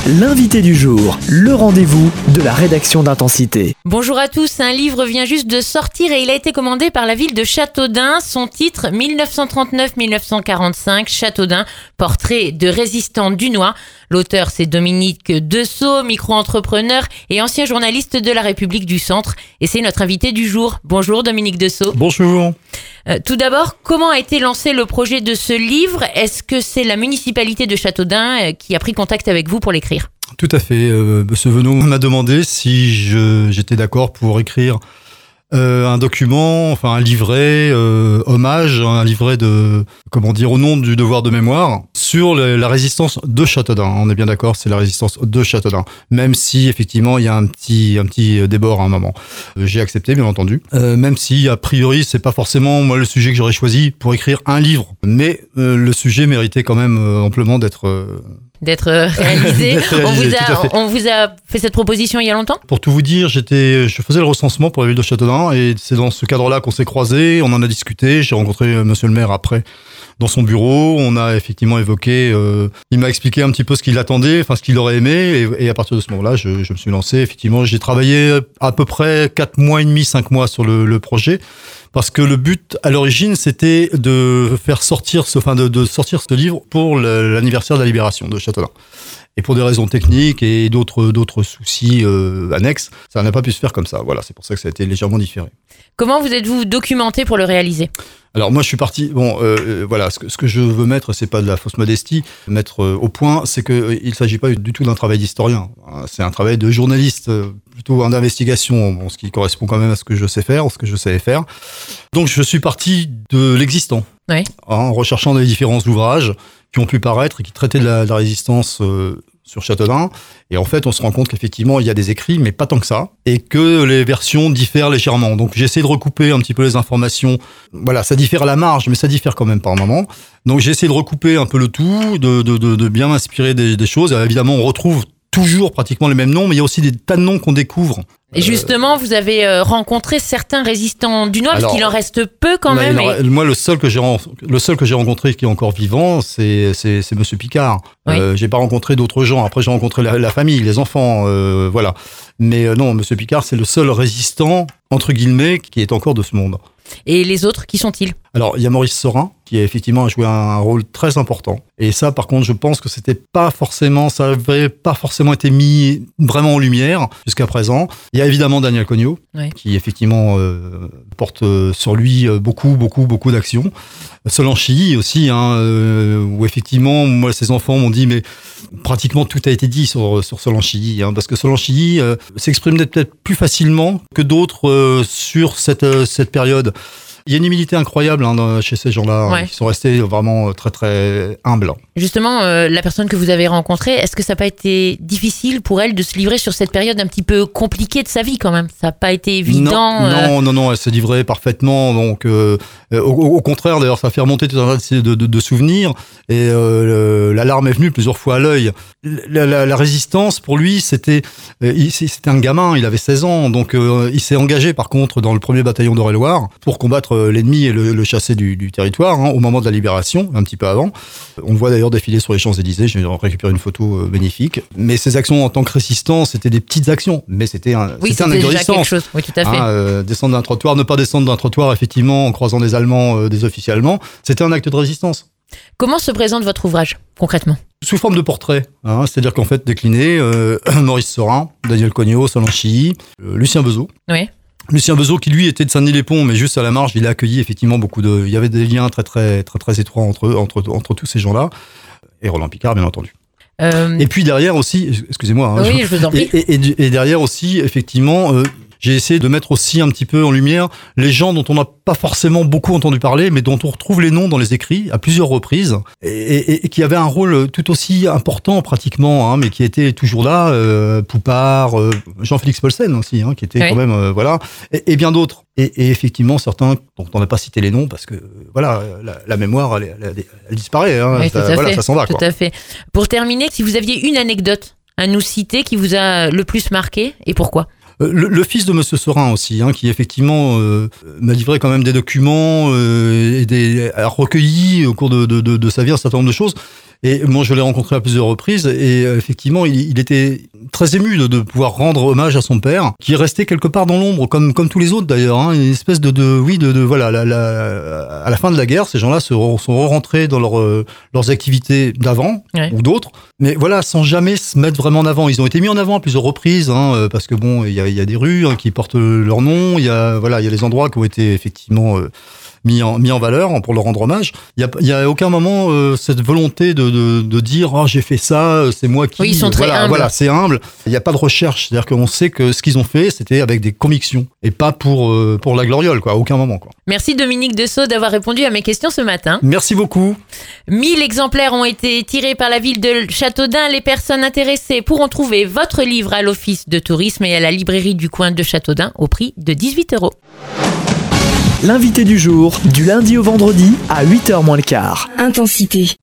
L'invité du jour, le rendez-vous de la rédaction d'Intensité. Bonjour à tous, un livre vient juste de sortir et il a été commandé par la ville de Châteaudun. Son titre, 1939-1945, Châteaudun, portrait de résistants dunois. L'auteur, c'est Dominique Dessault, micro-entrepreneur et ancien journaliste de la République du Centre. Et c'est notre invité du jour. Bonjour Dominique Dessault. Bonjour. Tout d'abord, comment a été lancé le projet de ce livre ? Est-ce que c'est la municipalité de Châteaudun qui a pris contact avec vous pour l'écrire ? Tout à fait. Monsieur Venot m'a demandé si j'étais d'accord pour écrire un document, enfin un livret hommage, un livret au nom du devoir de mémoire sur la résistance de Châteaudun. On est bien d'accord, c'est la résistance de Châteaudun. Même si effectivement il y a un petit débord à un moment. J'ai accepté, bien entendu. Même si a priori c'est pas forcément moi le sujet que j'aurais choisi pour écrire un livre, mais le sujet méritait quand même amplement d'être réalisé. On vous a fait cette proposition il y a longtemps ? Pour tout vous dire, je faisais le recensement pour la ville de Châteaudun et c'est dans ce cadre-là qu'on s'est croisés, on en a discuté, j'ai rencontré monsieur le maire après dans son bureau, on a effectivement évoqué, il m'a expliqué un petit peu ce qu'il attendait, enfin ce qu'il aurait aimé et à partir de ce moment-là, je me suis lancé. Effectivement, j'ai travaillé à peu près 4 mois et demi, 5 mois sur le projet. Parce que le but à l'origine, c'était de sortir ce livre pour l'anniversaire de la libération de Châteaudun. Et pour des raisons techniques et d'autres soucis annexes, ça n'a pas pu se faire comme ça. Voilà, c'est pour ça que ça a été légèrement différé. Comment vous êtes-vous documenté pour le réaliser ? Alors moi je suis parti, voilà, ce que je veux mettre, c'est pas de la fausse modestie, mettre au point, c'est qu'il s'agit pas du tout d'un travail d'historien, c'est un travail de journaliste, plutôt d'investigation, ce qui correspond quand même à ce que je sais faire, ce que je savais faire. Donc je suis parti de l'existant, oui. En recherchant des différents ouvrages qui ont pu paraître et qui traitaient de la résistance sur Châteaudun. Et en fait, on se rend compte qu'effectivement, il y a des écrits, mais pas tant que ça, et que les versions diffèrent légèrement. Donc, j'ai essayé de recouper un petit peu les informations. Voilà, ça diffère à la marge, mais ça diffère quand même par moment. Donc, j'ai essayé de recouper un peu le tout, de bien m'inspirer des choses. Et évidemment, on retrouve toujours pratiquement les mêmes noms, mais il y a aussi des tas de noms qu'on découvre. Et justement, vous avez rencontré certains résistants dunois, parce qu'il en reste peu quand même. Moi, le seul que j'ai rencontré qui est encore vivant, c'est monsieur Picard. Oui. J'ai pas rencontré d'autres gens. Après, j'ai rencontré la famille, les enfants, voilà. Mais non, monsieur Picard, c'est le seul résistant, entre guillemets, qui est encore de ce monde. Et les autres, qui sont-ils ? Alors, il y a Maurice Saurin, qui effectivement a joué un rôle très important. Et ça, par contre, je pense que ça avait pas forcément été mis vraiment en lumière jusqu'à présent. Il y a évidemment Daniel Cognot, oui. qui effectivement porte sur lui beaucoup d'actions. Solange aussi, où effectivement, moi, ses enfants m'ont dit, mais pratiquement tout a été dit sur Solange, parce que Solange s'exprime peut-être plus facilement que d'autres sur cette période. Il y a une humilité incroyable chez ces gens-là, ouais. Qui sont restés vraiment très très humbles. Justement, la personne que vous avez rencontrée, est-ce que ça n'a pas été difficile pour elle de se livrer sur cette période un petit peu compliquée de sa vie quand même ? Ça n'a pas été évident. Non, elle s'est livrée parfaitement. Donc, au contraire, d'ailleurs, ça fait remonter tout un tas de souvenirs. Et l'alarme est venue plusieurs fois à l'œil. La résistance, pour lui, c'était un gamin, il avait 16 ans. Donc, il s'est engagé par contre dans le 1er bataillon d'Eure-et-Loir pour combattre l'ennemi et le chasser du territoire au moment de la libération, un petit peu avant. On le voit d'ailleurs défiler sur les Champs-Élysées, j'ai récupéré une photo magnifique. Mais ces actions en tant que résistant, c'était des petites actions, mais c'était un acte de résistance. Quelque chose. Oui, tout à fait. Descendre d'un trottoir, ne pas descendre d'un trottoir, effectivement, en croisant des Allemands, des officiers allemands, c'était un acte de résistance. Comment se présente votre ouvrage, concrètement ? Sous forme de portrait, c'est-à-dire qu'en fait, décliné, Maurice Saurin, Daniel Cognot, Solange, Lucien Bezeau. Oui. Lucien Bezeau, qui lui était de Saint-Denis-les-Ponts, mais juste à la marge, il a accueilli effectivement il y avait des liens très très très très étroits entre tous ces gens-là, et Roland Picard, bien entendu. Et puis derrière aussi, excusez-moi. Oui, je vous en prie. Et derrière aussi, effectivement, j'ai essayé de mettre aussi un petit peu en lumière les gens dont on n'a pas forcément beaucoup entendu parler, mais dont on retrouve les noms dans les écrits à plusieurs reprises, et qui avaient un rôle tout aussi important pratiquement, mais qui était toujours là, Poupart, Jean-Félix Paulsen aussi, qui était quand même, voilà, et bien d'autres. Et effectivement, certains dont on n'a pas cité les noms, parce que voilà, la mémoire, elle disparaît, oui, ça s'en va. Tout à fait. Pour terminer, si vous aviez une anecdote à nous citer qui vous a le plus marqué, et pourquoi ? Le fils de monsieur Saurin aussi, qui effectivement m'a livré quand même des documents et a recueilli au cours de sa vie un certain nombre de choses. Et moi, je l'ai rencontré à plusieurs reprises et effectivement, il était très ému de pouvoir rendre hommage à son père, qui est resté quelque part dans l'ombre, comme tous les autres d'ailleurs. Hein, une espèce voilà, à la fin de la guerre, ces gens-là sont rentrés dans leurs activités d'avant ou d'autres, mais voilà, sans jamais se mettre vraiment en avant. Ils ont été mis en avant à plusieurs reprises, hein, parce que bon, il y a des rues qui portent leur nom, il y a les endroits qui ont été effectivement mis en valeur pour leur rendre hommage. Il y a aucun moment cette volonté de dire j'ai fait ça, c'est moi qui. Oui, ils sont très humbles. Voilà, c'est humble. Il n'y a pas de recherche, c'est-à-dire qu'on sait que ce qu'ils ont fait, c'était avec des convictions et pas pour la gloriole, quoi, à aucun moment, quoi. Merci Dominique Dessaut d'avoir répondu à mes questions ce matin. Merci beaucoup. 1000 exemplaires ont été tirés par la ville de Châteaudun. Les personnes intéressées pourront trouver votre livre à l'office de tourisme et à la librairie du coin de Châteaudun au prix de 18 €. L'invité du jour, du lundi au vendredi à 8h moins le quart. Intensité.